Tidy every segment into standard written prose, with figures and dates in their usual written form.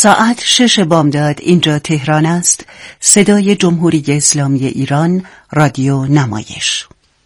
ساعت 6 بامداد اینجا تهران است. صدای جمهوری اسلامی ایران، رادیو نمایش.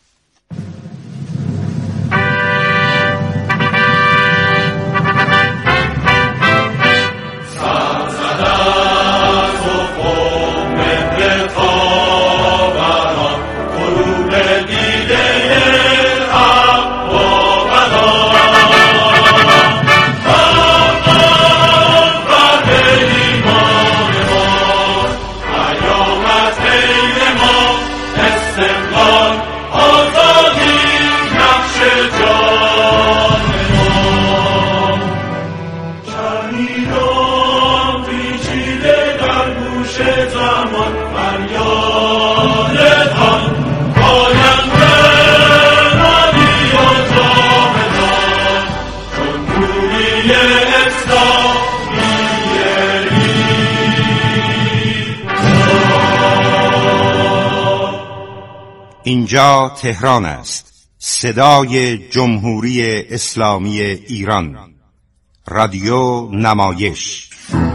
اینجا تهران است. صدای جمهوری اسلامی ایران، رادیو نمایش.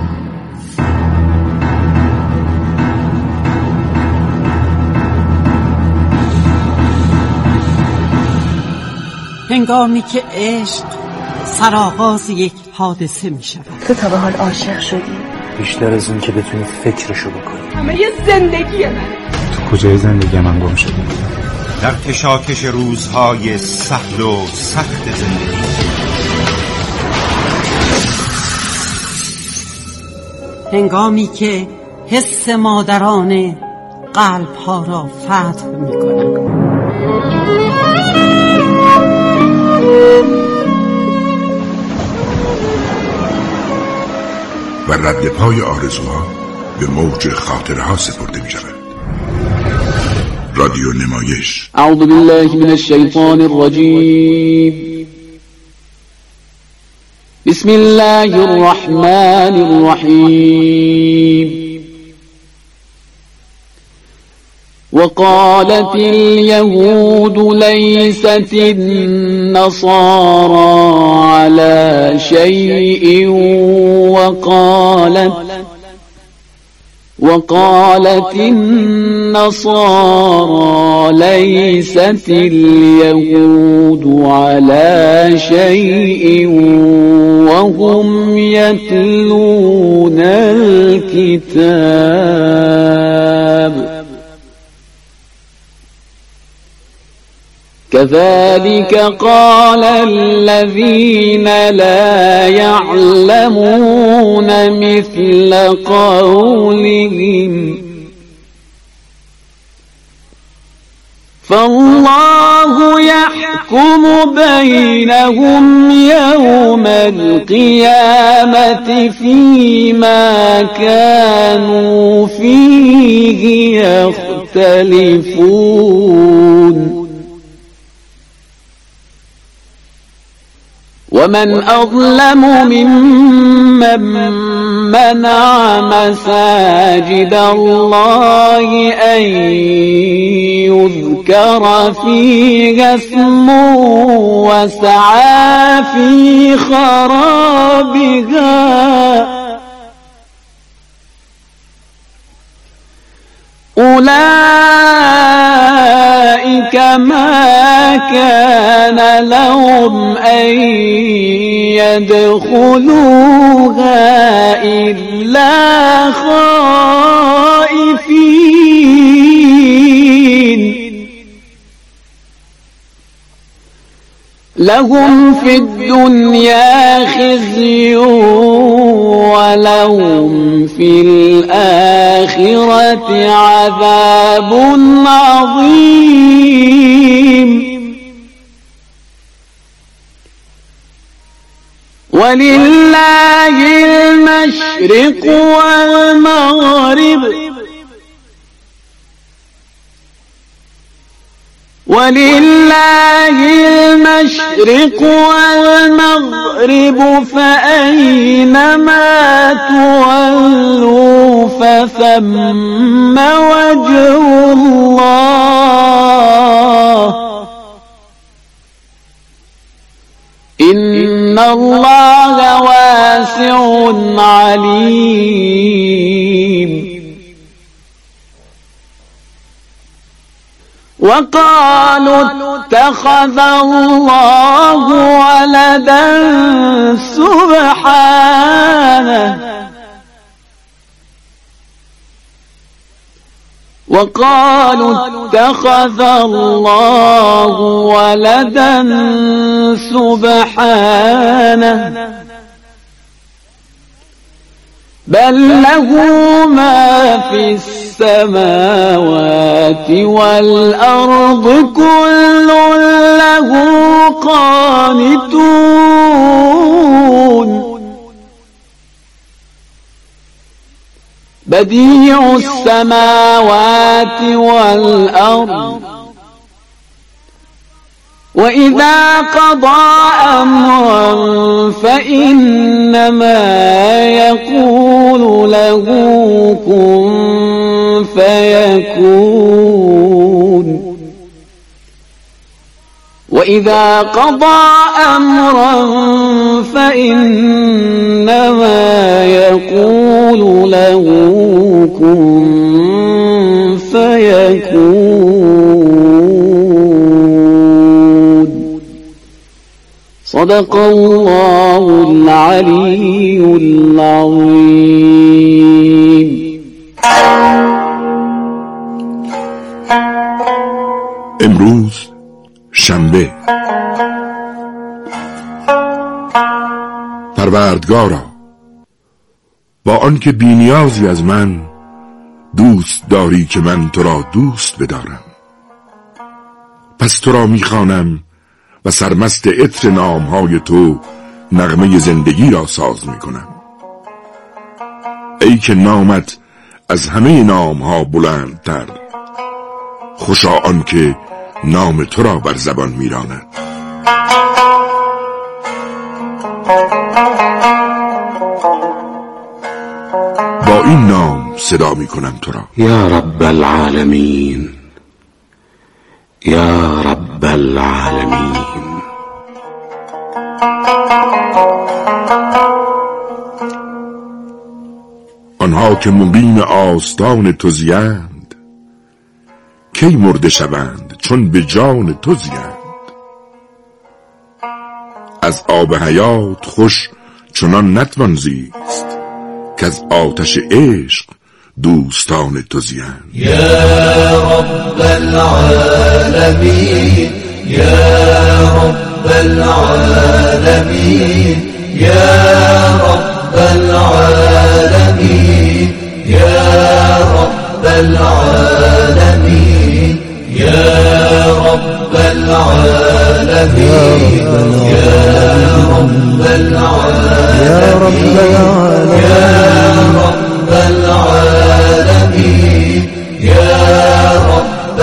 هنگامی که عشق سرآغاز یک حادثه می شود. تو تا به حال عاشق شدی؟ بیشتر از این که بتونی فکرشو بکنی. همه یه زندگیه من. تو کجای زندگی من گم شدی؟ در کشاکش روزهای سهل و سخت زندگی. هنگامی که حس مادرانه قلب‌ها را فتح می‌کند. و رد پای آرزوها به موج خاطرها سپرده می شود. رادیو نمایش. اعوذ بالله من الشیطان الرجیم. بسم الله الرحمن الرحیم. وقالت اليهود ليست النصارى على شيء وقالت النصارى ليست اليهود على شيء وهم يتلون الكتاب كذلك قال الذين لا يعلمون مثل قولهم فالله يحكم بينهم يوم القيامة فيما كانوا فيه يختلفون ومن أظلم ممن منع مساجد الله أن يذكر فيها اسمه وسعى في خرابها أولئك ما كان لهم أن يدخلوها إلا خائفين لهم في الدنيا خزي ولهم في الآخرة عذاب عظيم ولله المشرق والمغرب فأينما تولوا فثم وجه الله إن الله واسع عليم وقالوا اتخذ الله ولدا سبحانه وقالوا اتخذ الله ولدا سبحانه بل له ما في السماوات والأرض كل له قانتون بديع السماوات والأرض وإذا قضى أمرا فإنما يقول له كن فيكون وإذا قضى أمرا فإنما يقول له كن فيكون صدق الله العلي العظيم. امروز شنبه. پروردگارا، با آنکه بی‌نیازی از من دوست داری که من تو را دوست بدارم، پس تو را میخوانم و سرمست عطر نامهای تو نغمه زندگی را ساز میکنم. ای که نامت از همه نامها بلندتر، خوشا آنکه نام تو را بر زبان میراند. با این نام صدا میکنم تو را. یا رب العالمین، یا رب العالمین. آنها که مقیم آستان تو زیند، کی مرده شوند چون به جان تو زیند. از آب حیات خوش چنان نتوان زیست، که از آتش عشق دوستان تو زیند. یا رب العالمین، یا رب العالمین، یا رب العالمین، یا رب العالمین، یا رب العالمین، یا رب العالمین، یا رب العالمین، یا رب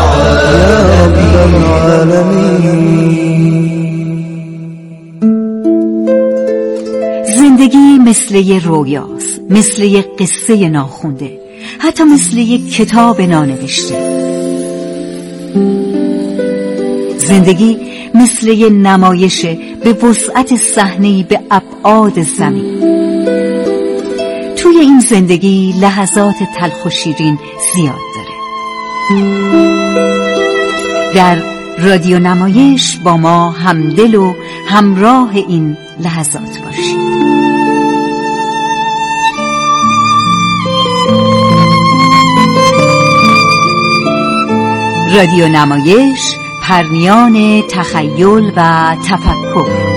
العالمین. زندگی مثل یه رویاست، مثل یه قصه ناخونده، حتی مثل یه کتاب نانوشته. زندگی مثل یه نمایش به وسعت صحنه‌ای به ابعاد زمین. توی این زندگی لحظات تلخ و شیرین زیاد داره. در رادیو نمایش با ما همدل و همراه این لحظات باشید. رادیو نمایش، پرنیان تخیل و تفکر.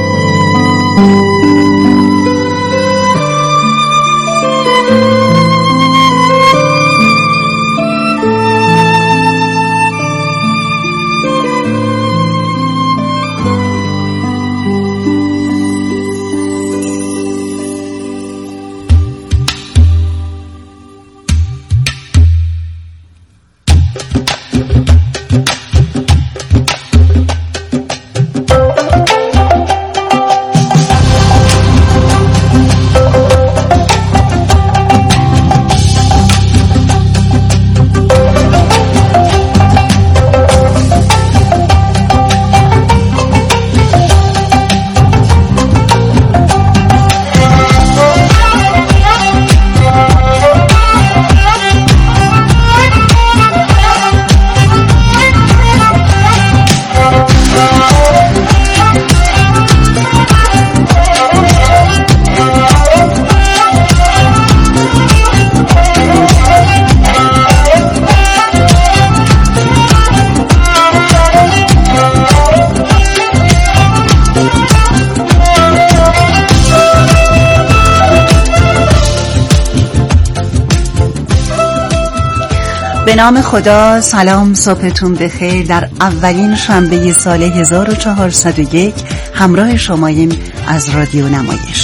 به نام خدا. سلام، صبحتون بخیر. در اولین شنبه سال 1401 همراه شماییم از رادیو نمایش.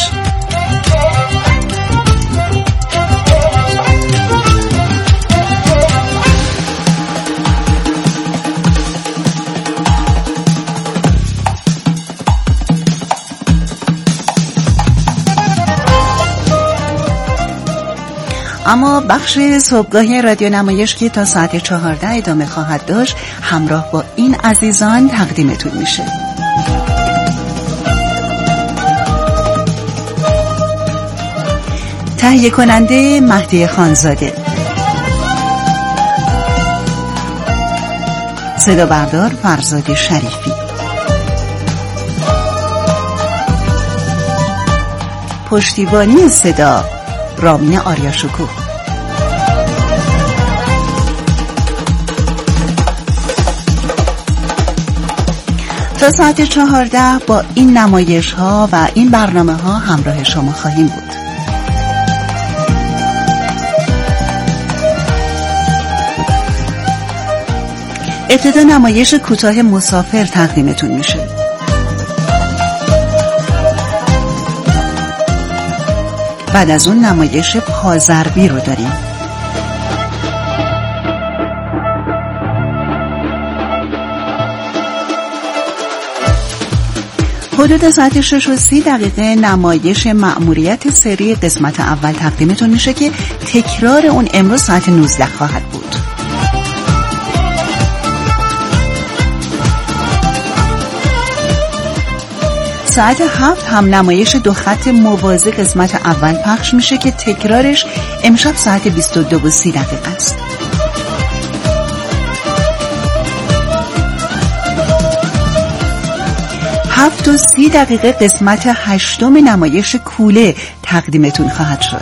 اما بخش صبحگاهی رادیو نمایش که تا ساعت 14 ادامه خواهد داشت همراه با این عزیزان تقدیمتون میشه. تهیه کننده مهدی خانزاده، صدا بردار فرزاد شریفی، پشتیبانی صدا رامین آریاشکوه. تا ساعت 14 با این نمایش ها و این برنامه ها همراه شما خواهیم بود. ابتدا نمایش کوتاه مسافر تقدیمتون میشه. بعد از اون نمایش پازربی رو داریم. حدود ساعت 6:30 نمایش مأموریت سری قسمت اول تقدیمتون میشه که تکرار اون امروز ساعت 19 خواهد بود. ساعت 7 هم نمایش دو خط موازی قسمت اول پخش میشه که تکرارش امشب ساعت 22:30 است. 7:30 قسمت هشتم نمایش کوله تقدیمتون خواهد شد.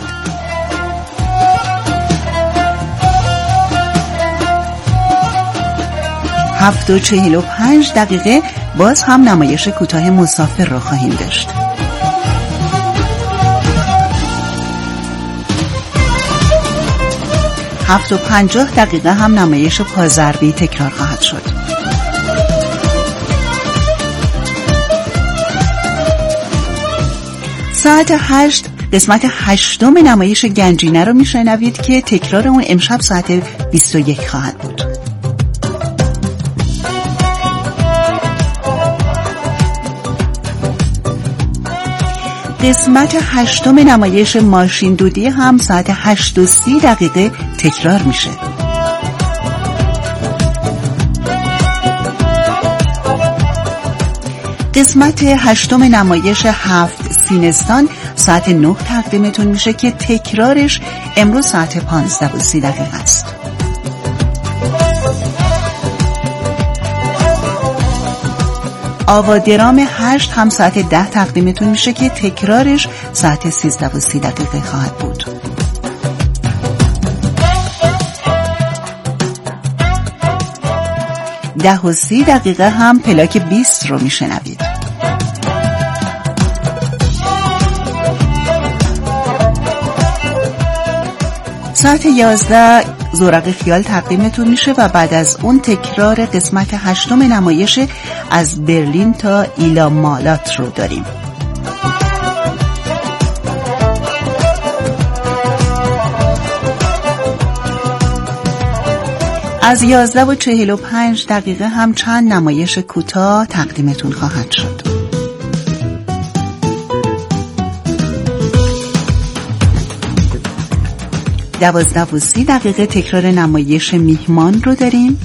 7:45 باز هم نمایش کوتاه مسافر را خواهیم داشت. 7:50 هم نمایش پازربی تکرار خواهد شد. ساعت 8 قسمت هشتم نمایش گنجینه رو میشنوید که تکرار اون امشب ساعت 21 خواهد بود. قسمت هشتم نمایش ماشین دودی هم ساعت 8:30 تکرار میشه. قسمت هشتم نمایش 7 سینستان ساعت 9 تقدیمتون میشه که تکرارش امروز ساعت 15:30 است. آوادرام 8 هم ساعت 10 تقدیمتون میشه که تکرارش ساعت 13:30 خواهد بود. ده و 30 هم پلاک 20 رو میشنوید. ساعت 11 زورق خیال تقدیمتون میشه و بعد از اون تکرار قسمت هشتم نمایش از برلین تا ایلا مالات رو داریم. از 11:45 هم چند نمایش کوتاه تقدیمتون خواهد شد. 12:30 تکرار نمایش میهمان رو داریم.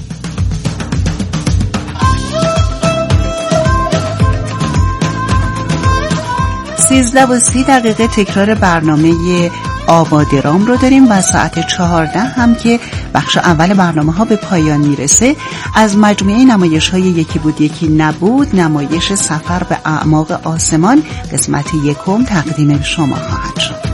13:30 تکرار برنامه آبادرام رو داریم و ساعت 14 هم که بخش اول برنامه ها به پایان میرسه از مجموعه نمایش های یکی بود یکی نبود نمایش سفر به اعماق آسمان قسمت یکم تقدیم شما خواهد شد.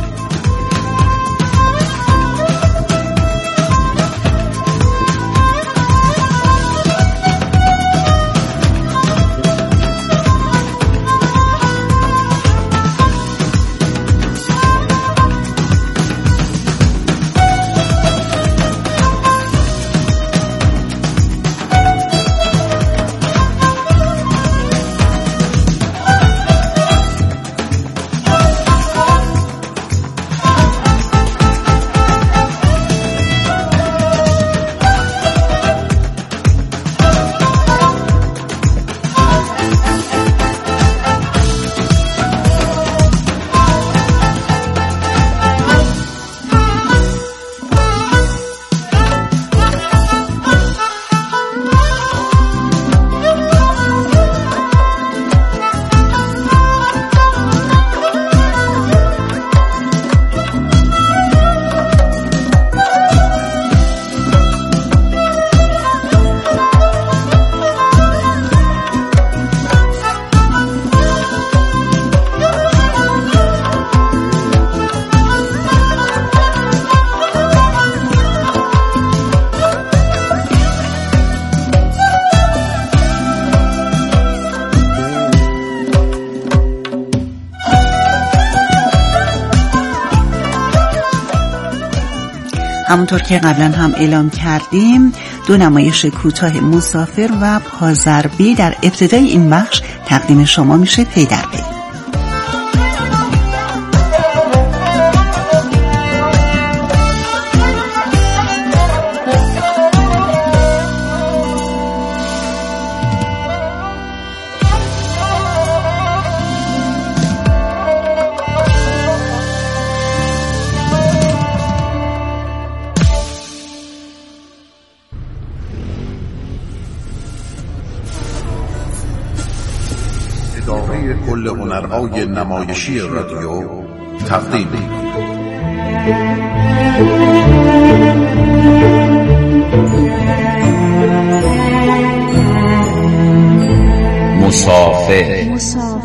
همونطور که قبلا هم اعلام کردیم 2 نمایش کوتاه مسافر و پازربی در ابتدای این بخش تقدیم شما میشه پی در پی. اداره کل هنرهای نمایشی رادیو تقدیم مسافر.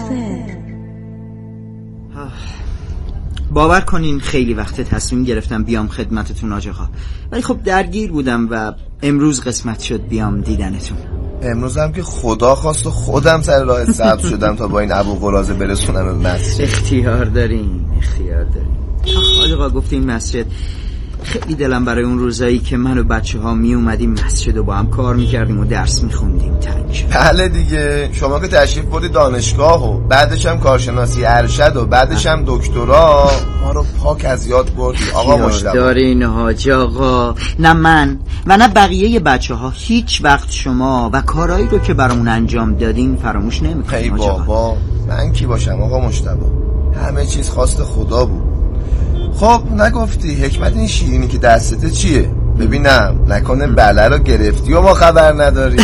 باور کنین خیلی وقت تصمیم گرفتم بیام خدمتتون حاج آقا، ولی خب درگیر بودم و امروز قسمت شد بیام دیدنتون. امروز هم که خدا خواست و خودم سر راه سبز شدم تا با این ابو قرازه برسونم به مسجد. اختیار دارین. حاج آقا گفتین مسجد، خیلی دلم برای اون روزایی که من و بچه‌ها می اومدیم مسجد و با هم کار میکردیم و درس میخوندیم تنگ شد. بله دیگه، شما که تشریف بردی دانشگاه و بعدش هم کارشناسی ارشد و بعدش هم دکترا، ما رو پاک از یاد بردی آقا مشتبه. دارین حاج آقا، نه من و نه بقیه بچه‌ها هیچ وقت شما و کارهایی رو که برامون انجام دادین فراموش نمی‌کنیم. ای بابا، من کی باشم آقا مشتبه؟ همه چیز خواست خدا بود. خب نگفتی حکمت این شیرینی که دستته چیه؟ ببینم نکنه بله رو گرفتی و ما خبر نداری.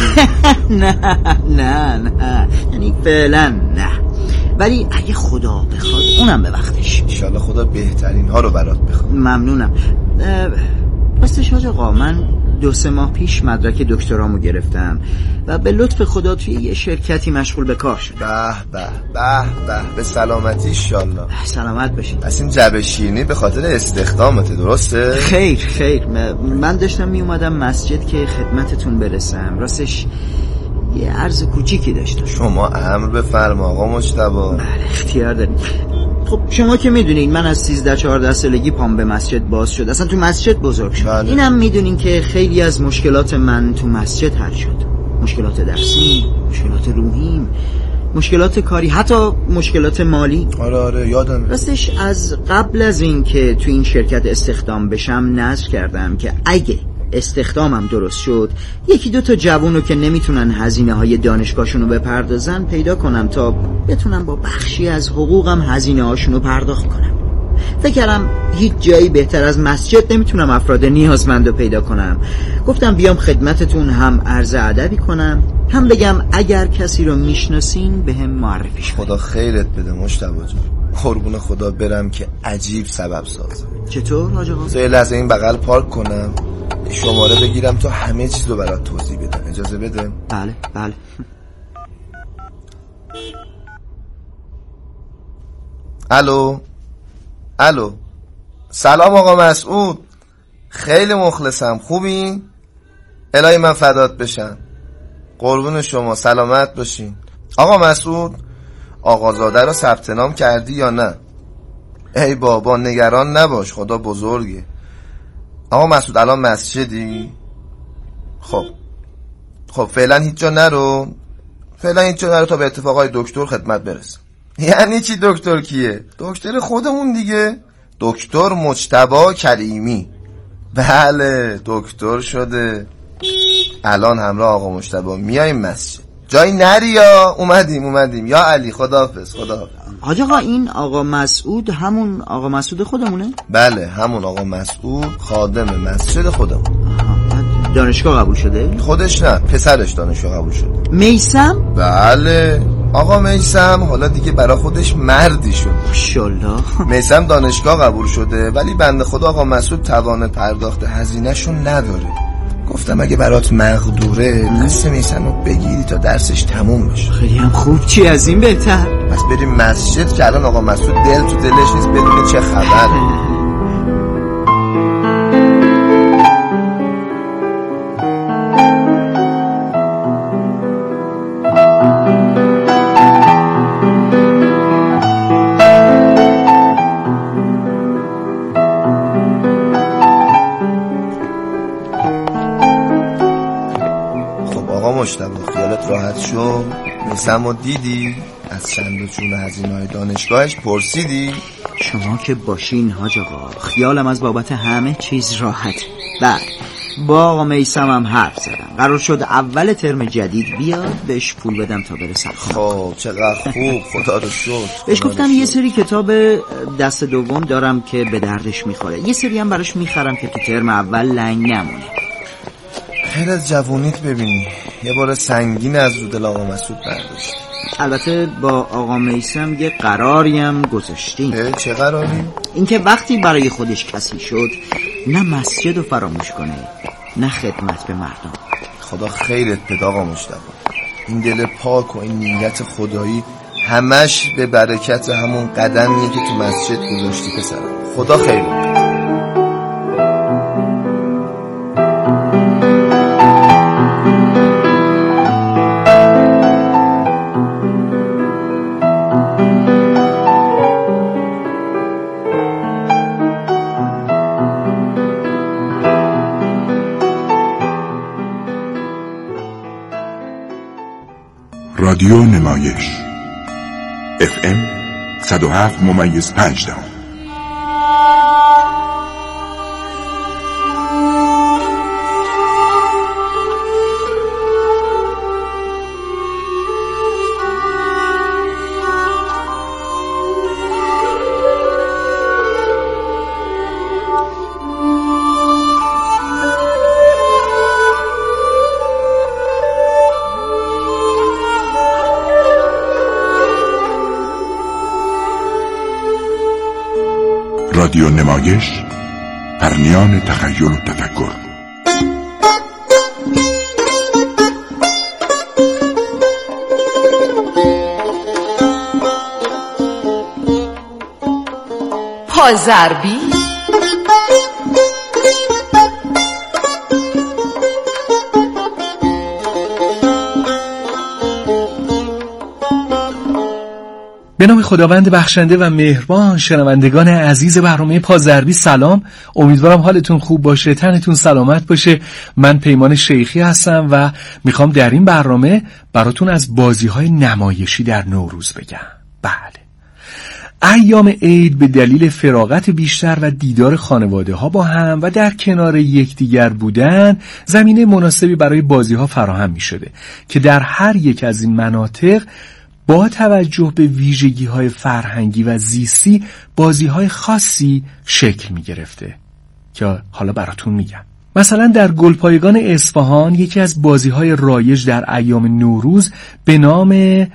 نه یعنی فعلا نه، ولی اگه خدا بخواد اونم به وقتش. انشالله خدا بهترین ها رو برات بخواد. ممنونم. راستش حاج آقا، من 2-3 ماه پیش مدرک دکترامو گرفتم و به لطف خدا توی یه شرکتی مشغول به کار شدم. به به سلامتی انشالله. سلامت باشین. پس این جبه شیرینی به خاطر استخدامته، درسته؟ خیر من داشتم می اومدم مسجد که خدمتتون برسم. راستش یه عرض کوچیکی داشتم. شما امر بفرما آقا مجتبی. بله اختیار داریم. خب شما که میدونین من از 13-14 سالگی پام به مسجد باز شد، اصلا تو مسجد بزرگ شد. بله. اینم میدونین که خیلی از مشکلات من تو مسجد حل شد. مشکلات درسی، مشکلات روحی، مشکلات کاری، حتی مشکلات مالی. آره یادم. راستش از قبل از این که تو این شرکت استخدام بشم نذر کردم که اگه استخدامم درست شد 1-2 جوونو که نمیتونن هزینه‌های دانشگاهشونو بپردازن پیدا کنم تا بتونم با بخشی از حقوقم هزینه‌هاشونو پرداخت کنم. فکر کردم هیچ جایی بهتر از مسجد نمیتونم افراد نیازمندو پیدا کنم. گفتم بیام خدمتتون هم عرض ادبی کنم، هم بگم اگر کسی رو میشناسین بهم معرفیش کنید. خدا خیرت بده مجتبی جون. قربون خدا برم که عجیب سبب ساز. چطور حاج آقا؟ یه لحظه این بغل پارک کنم، شماره بگیرم تا همه چیز رو برات توضیح بدم. اجازه بده؟ بله. الو سلام آقا مسعود، خیلی مخلصم. خوبی؟ الهی من فدات بشم. قربون شما، سلامت باشین. آقا مسعود، آقازاده رو ثبت نام کردی یا نه؟ ای بابا نگران نباش، خدا بزرگه. آقا مسعود الان مسجدی؟ خب فعلا هیچ جا نرو تا به اتفاقای دکتر خدمت برسم. یعنی چی دکتر کیه؟ دکتر خودمون دیگه، دکتر مجتبی کریمی. بله دکتر شده، الان همراه آقا مجتبی میایم مسجد. جایی نری یا اومدیم یا علی. خداحافظ. حاج آقا این آقا مسعود همون آقا مسعود خودمونه؟ بله همون آقا مسعود، خادم مسجد خودمون. دانشگاه قبول شده؟ خودش نه، پسرش دانشگاه قبول شده. میثم؟ بله آقا میثم حالا دیگه برا خودش مردی شد. ماشاءالله. میثم دانشگاه قبول شده ولی بنده خدا آقا مسعود توان پرداخت هزینه‌شون نداره. گفتم اگه برات مقدوره دست میثم رو بگیری تا درسش تموم بشه. خیلی هم خوب، چی از این بهتر. پس بریم مسجد که الان آقا مسعود دل تو دلش نیست بدون چه خبره. مجتبی خیالت راحت شد؟ میسمو دیدی؟ از چند و چون هزینه‌های دانشگاهش پرسیدی؟ شما که باشین حاج آقا، خیالم از بابت همه چیز راحت. بعد با آقا میثم هم حرف زدم، قرار شد اول ترم جدید بیاد بهش پول بدم تا بره سرخونه. خب چقدر خوب، خدا رو شکر. بهش گفتم یه سری کتاب دست دوم دارم که به دردش میخوره، یه سری هم براش میخرم که تو ترم اول لنگ نمونه. خیر از جوونیت ببینی یه بار سنگین از رو دل آقا مسعود برداشت. البته با آقا میثم یه قراری هم گذاشتیم. چه قراری؟ اینکه وقتی برای خودش کسی شد نه مسجد رو فراموش کنه نه خدمت به مردم. خدا خیرت بده آقا مجتبی. این دل پاک و این نیت خدایی همش به برکت همون قدمیه که تو مسجد گذاشتی پسرم. خدا خیرت بده. رادیو نمایش FM 107.5. رادیو نمایش، پرنیان تخیل و تفکر. پازربی به نام خداوند بخشنده و مهربان. شنوندگان عزیز برنامه پازربی سلام، امیدوارم حالتون خوب باشه، تنتون سلامت باشه. من پیمان شیخی هستم و میخوام در این برنامه براتون از بازی‌های نمایشی در نوروز بگم. بله، ایام عید به دلیل فراغت بیشتر و دیدار خانواده ها با هم و در کنار یکدیگر بودن زمینه مناسبی برای بازی‌ها فراهم می‌شده که در هر یک از این مناطق با توجه به ویژگی‌های فرهنگی و زیستی بازی‌های خاصی شکل می‌گرفته که حالا براتون میگم. مثلا در گلپایگان اصفهان یکی از بازی‌های رایج در ایام نوروز به نام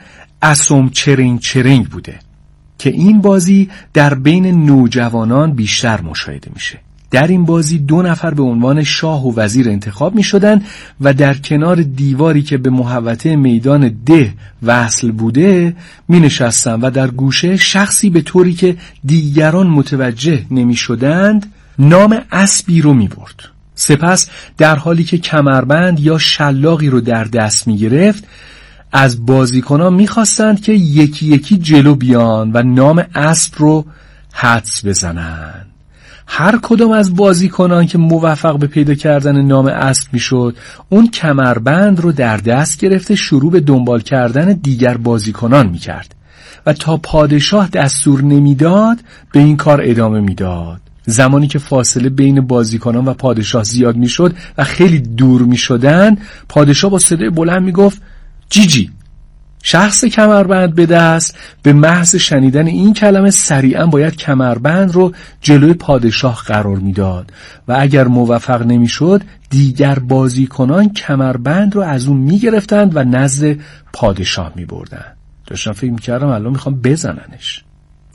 اسم چرینگ چرینگ بوده که این بازی در بین نوجوانان بیشتر مشاهده میشه. در این بازی 2 نفر به عنوان شاه و وزیر انتخاب می شدن و در کنار دیواری که به محوطه میدان ده وصل بوده می نشستن و در گوشه شخصی به طوری که دیگران متوجه نمی شدند نام اسبی رو می برد. سپس در حالی که کمربند یا شلاقی رو در دست می گرفت از بازیکنان می خواستند که یکی یکی جلو بیان و نام اسب رو حدس بزنند. هر کدام از بازیکنان که موفق به پیدا کردن نام اسب میشد اون کمربند رو در دست گرفته شروع به دنبال کردن دیگر بازیکنان میکرد و تا پادشاه دستور نمیداد به این کار ادامه میداد. زمانی که فاصله بین بازیکنان و پادشاه زیاد میشد و خیلی دور میشدن، پادشاه با صدای بلند میگفت جیجی. شخص کمربند به دست به محض شنیدن این کلمه سریعا باید کمربند رو جلوی پادشاه قرار میداد و اگر موفق نمیشد دیگر بازیکنان کمربند رو از اون میگرفتند و نزد پادشاه میبردند. داشتم فکر میکردم الان میخوام بزننش.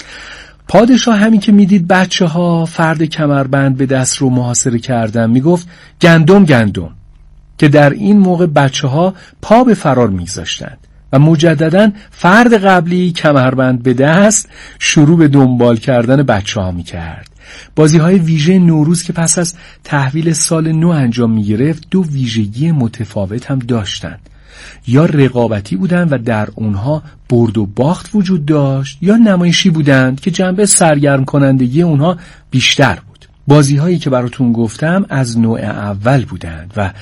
پادشاه همین که میدید بچه ها فرد کمربند به دست رو محاصره کردن میگفت گندم گندم، که در این موقع بچه ها پا به فرار میگذاشتند و مجدداً فرد قبلی کمربند به دست شروع به دنبال کردن بچه ها می کرد. بازی های ویژه نوروز که پس از تحویل سال نو انجام می گرفت 2 ویژگی متفاوت هم داشتند. یا رقابتی بودند و در اونها برد و باخت وجود داشت، یا نمایشی بودند که جنبه سرگرم کنندگی اونها بیشتر بود. بازی هایی که براتون گفتم از نوع اول بودند و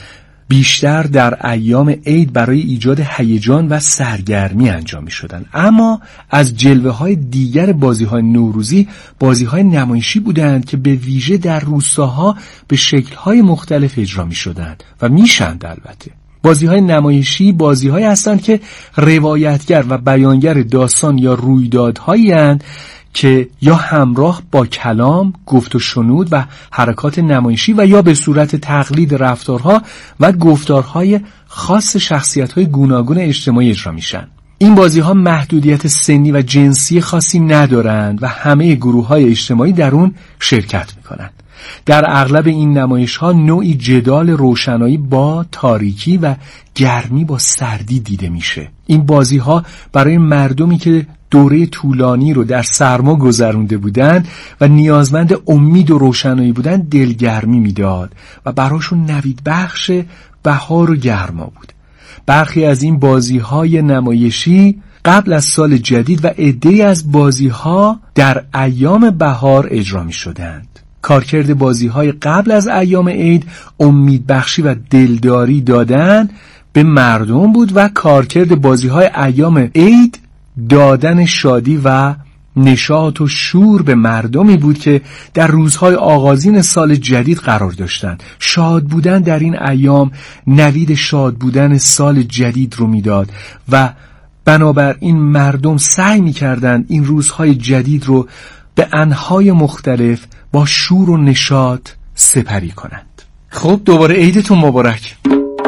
بیشتر در ایام عید برای ایجاد هیجان و سرگرمی انجام می‌شدند. اما از جلوه‌های دیگر بازی‌های نوروزی بازی‌های نمایشی بودند که به ویژه در روستاها به شکل‌های مختلف اجرا می‌شدند و میشند. البته بازی‌های نمایشی بازی‌هایی هستند که روایتگر و بیانگر داستان یا رویدادهایی هستند که یا همراه با کلام، گفت و شنود و حرکات نمایشی و یا به صورت تقلید رفتارها و گفتارهای خاص شخصیت‌های گوناگون اجتماعی اجرا میشن. این بازی‌ها محدودیت سنی و جنسی خاصی ندارند و همه گروه‌های اجتماعی در اون شرکت میکنند. در اغلب این نمایش‌ها نوعی جدال روشنایی با تاریکی و گرمی با سردی دیده میشه. این بازی‌ها برای مردمی که دوره طولانی رو در سرما گذرونده بودند و نیازمند امید و روشنایی بودند دلگرمی میداد و براشون نوید بخش بهار و گرما بود. برخی از این بازی‌های نمایشی قبل از سال جدید و عده‌ای از بازی‌ها در ایام بهار اجرا می‌شدند. کارکرد بازی‌های قبل از ایام عید امید بخشی و دلداری دادن به مردم بود و کارکرد بازی‌های ایام عید دادن شادی و نشاط و شور به مردمی بود که در روزهای آغازین سال جدید قرار داشتند. شاد بودن در این ایام نوید شاد بودن سال جدید رو میداد و بنابراین مردم سعی می‌کردند این روزهای جدید رو به انهای مختلف با شور و نشاط سپری کنند. خب دوباره عیدتون مبارک.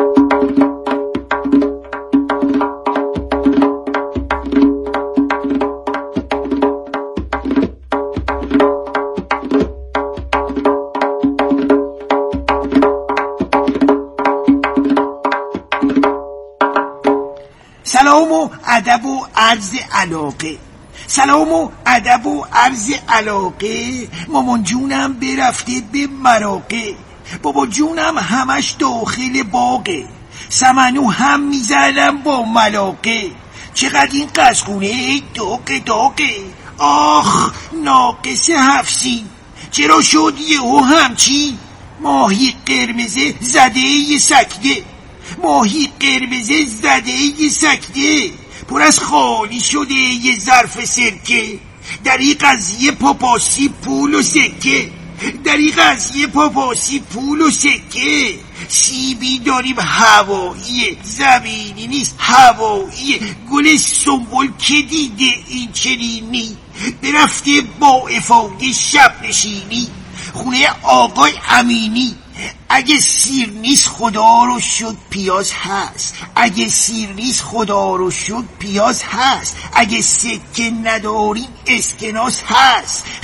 سلام و ادب و عرض علاقه. سلام و ادب و عرض علاقه. مامان جونم برفته به مراقه، بابا جونم همش داخل باغه، سمنو هم میزنم با ملاقه. چقدر این قزقونه داغه داغه، آخ ناقص حفصی چرا شد یهو همچین؟ ماهی قرمزه زده ی سکته، ماهی قرمزه زده ی سکته، پر از خالی شده یه ظرف سرکه. در این قضیه پاپاسی پول و سکه، در این قضیه پاپاسی پول و سکه. سیبی داریم هوایی، زمینی نیست هوایی. گل سنبول که دیده این چنینی، برفته با افاده شب نشینی خونه آقای امینی. اگه سیر نیست خدا رو شد پیاز هست، اگه سیر نیست خدا رو شد پیاز هست، اگه سکه نداریم اسکناس هست.